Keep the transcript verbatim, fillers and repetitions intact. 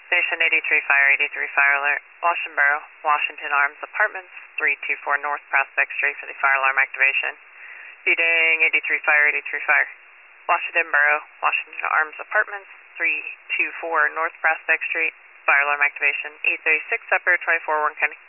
Station eighty-three Fire, eighty-three Fire Alert, Washington Borough, Washington Arms Apartments, three two four North Prospect Street for the fire alarm activation. Feeding eighty-three Fire, eighty-three Fire. Washington Borough, Washington Arms Apartments, three two four North Prospect Street, fire alarm activation, eight thirty-six Upper, twenty-four Warren County.